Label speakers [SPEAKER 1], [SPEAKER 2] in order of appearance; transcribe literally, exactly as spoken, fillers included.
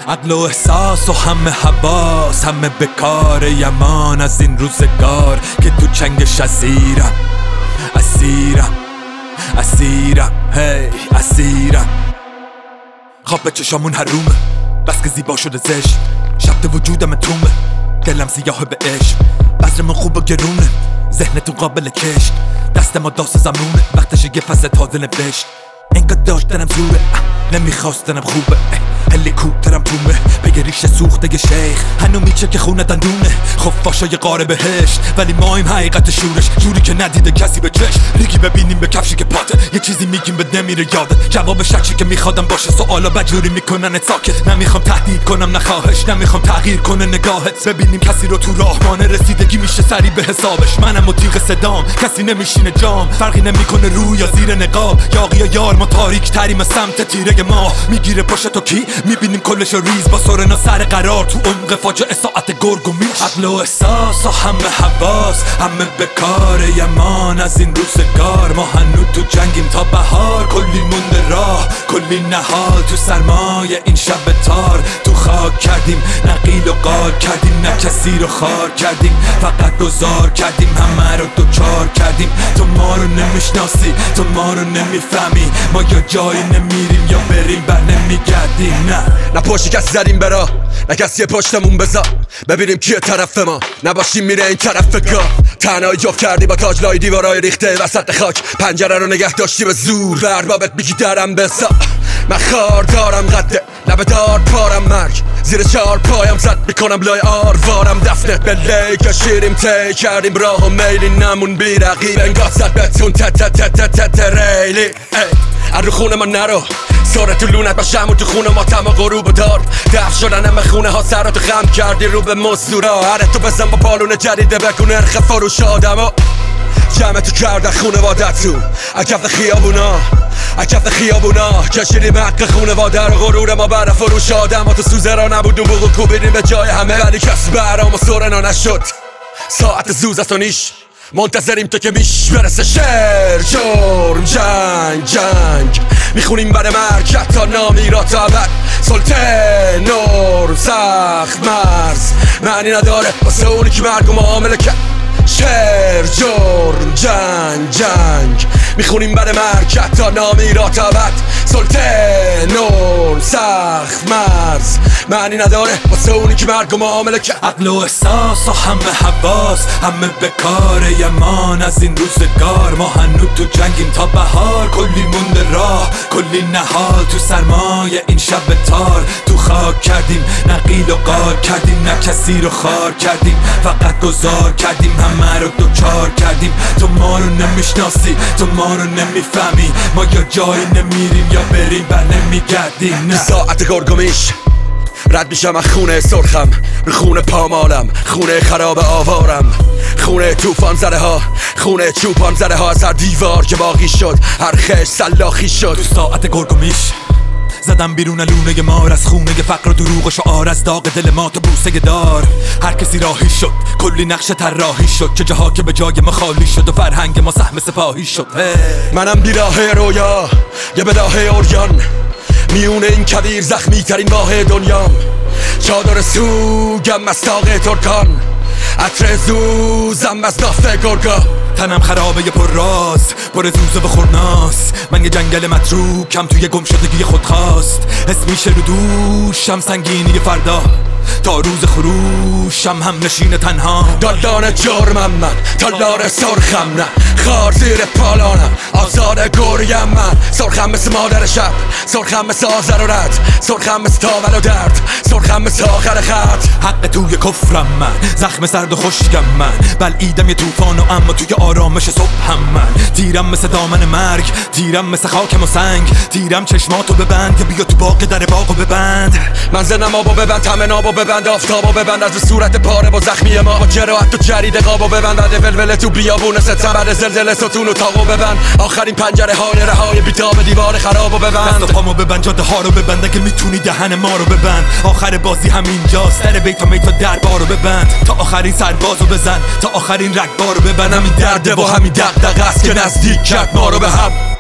[SPEAKER 1] عقل و احساس و همه حواس، همه به کار یمان از این روزگار که تو چنگش اسیرم اسیرم اسیرم هی اسیرم. خواب به چشامون حرومه بس که زیبا شده زشت، شب وجودم تومه دلم سیاه به عشق. بذرمون خوب و گرونه ذهنتون قابل کشت، دست ما داست زمونه وقتش یه فصل تازه نوشت. انقدر داشتنم زوره نمیخواستنم خوبه، هلیکوپترم تومه بگه ریشه سوخته ی شیخ. هنو میچه که خونه دندونه خفاشای قاره بهشت، ولی مایم حقیقت شورش جوری که ندیده کسی به چشم. ریگی ببینیم به کفشی که پاته، یه چیزی میگیم به نمیره یادت. جواب شکی که میخوادم باشه سوالا بجوری میکنن ساکت. نمیخوام تهدید کنم نخواهش، نمیخوام تغییر کنه نگاهت. ببینیم کسی رو تو راه مانه رسیدگی میشه سری به حسابش. منم و تیغ صدام کسی نمیشینه جام، فرقی نمیکنه روی یا زیر نقاب. یاقی یا یار ما تاریک تریم سمت تیره ما. میگیره پشت تو کی میبینیم کلش ریز با سرنا سر قرار تو عمق فاجعه ساعت گرگ و میش. عقل و احساس و همه حواس، همه به کار یمان از این روزگار. ما هنو تو جنگیم تا بهار، کلی مونده راه کلی نهال تو سرمایه این شب تار. تو خاک کردیم نقیل و قال کردیم، نه کسی رو خار کردیم فقط گذار کردیم. همه رو دوچار کردیم، تو ما رو نمیشناسی تو ما رو نمیفهمی. ما یا جایی نمیریم یا بریم بر نمیگردیم. نه
[SPEAKER 2] نه پشتی کسی زدیم برا، نه کسی پشتمون بذار ببینیم کیه طرف ما. نباشیم میره این طرف گاه، تنهایی جفت کردی با تاج لای دیوارای ریخته وسط خاک. پنجره رو نگه داشتی به زور، بربابت میگی درم بسا. من خار دارم قده لب دار پارم، مرگ زیر چار پایم زد میکنم لای آروارم. دفنه به لی کشیریم تی کردیم راه و میلی، نمون بی رقیب انگاه زد بتون تت تت تت تت ریلی. ار رو خونه ما نرو ساره تو لونت باشم و تو خونه ما تما غروب دار. دف شدن همه خونه ها سر تو خم کردی رو به مزدورا. هره تو بزن با پالون جدیده بکن نرخ فروش آدم ها. جمع تو کردن خونه وادت تو اکف خیابونا اکف خیابونا. کشیدیم حق خونه واده رو غرور ما بر فروش آدم ها. تو سوزه را نبود و بگو کوبیدیم به جای همه، ولی کس برام و سرنا نشد. ساعت زوز است و نیش منتظریم تو که میش برسه. شعر جرم جنگ جنگ میخونیم بر مرگ حتی نامیرا تا ابد. سلطه نور سخت مرز معنی نداره واسه اونی که مرگ و معامله کرد. شعر جرم جنگ جنگ میخونیم بر مرگ حتی نامیرا تا ابد. سلطه نور سخت مرز معنی نداره واسه اونی که مرگ و معامله کرد.
[SPEAKER 1] عقل و احساس و همه حواس، همه به کار یمان از این روزگار. ما هنو تو جنگیم تا بهار، کلی مونده راه کلی نهال تو سرمایه این شب تار. تو خاک کردیم نقیل و قال کردیم، نه کسی رو خار کردیم فقط گذار کردیم. همه رو دوچار کردیم، تو ما رو نمیشناسی تو ما رو نمیفهمی. ما یا جایی نمیریم یا بریم بر نمیگردیم. نه
[SPEAKER 2] ساعت گرگومیش رد میشم از خونه سرخم، رو خونه پامالم، خونه خراب آوارم، خونه توفان زده ها، خونه چوپان زده ها. از هر دیوار که باقی شد هر خش سلاخی شد.
[SPEAKER 1] تو ساعت گرگومیش زدم بیرون لونه مار از خونه فقر و دروغ و شعار. از داغ دل ما تو بوسه دار هر کسی راهی شد، کلی نقش طراحی شد. چه جاها که به جای ما خالی شد و فرهنگ ما سهم سپاهی شد.
[SPEAKER 2] منم بیراه رویا یه بداه اوریان، میونه این کویر زخمی ترین ماه دنیام. چادر سوگم از تاق ترکان، عطر زوزم از نافت گرگا.
[SPEAKER 1] تنم خرابه پر راز پر زوزه و خورناس. من یه جنگل متروکم توی گم شدگی خود خواست. اسم میشه رو دوشم سنگینی فردا، تا روز خروشم هم نشین تنها.
[SPEAKER 2] دالدان جرمم من تالار سرخم نه، خار زیر پالانم آزاد گریم من. سرخم مثل مادر شب، سرخم مثل آزر و رد، سرخم مثل تاول و درد، سرخم مثل آخر خط.
[SPEAKER 1] حق توی کفرم من، زخم سرد و خشکم من. بلعیدم یه توفان و اما توی آرامش صبحم من. تیرم مثل دامن مرگ، تیرم مثل خاکم و سنگ. تیرم چشماتو ببند که بیا تو باغ در باغو ببند.
[SPEAKER 2] من زنم آبو ببند، تمن آبو ببند، آفتابو ببند. از صورت پاره با زخمی ما با جراحت تو جرید قابو ببند. عده ولوله تو بیابون ستم بعد زلزله ستون و تاقو ببند. آخرین پنجره های رهای بیتاب دیوار خرابو ببند.
[SPEAKER 1] دست و پامو ببند، جاده ها رو ببند اگه میتونی دهن ما رو ببند. آخر بازی همینجاست، در بیت و میت و دربارو ببند. تا آخرین سربازو بزن، تا آخرین رگبارو ببند. همین درده و همین دغدغه است که نزدیک کرد ما رو به هم.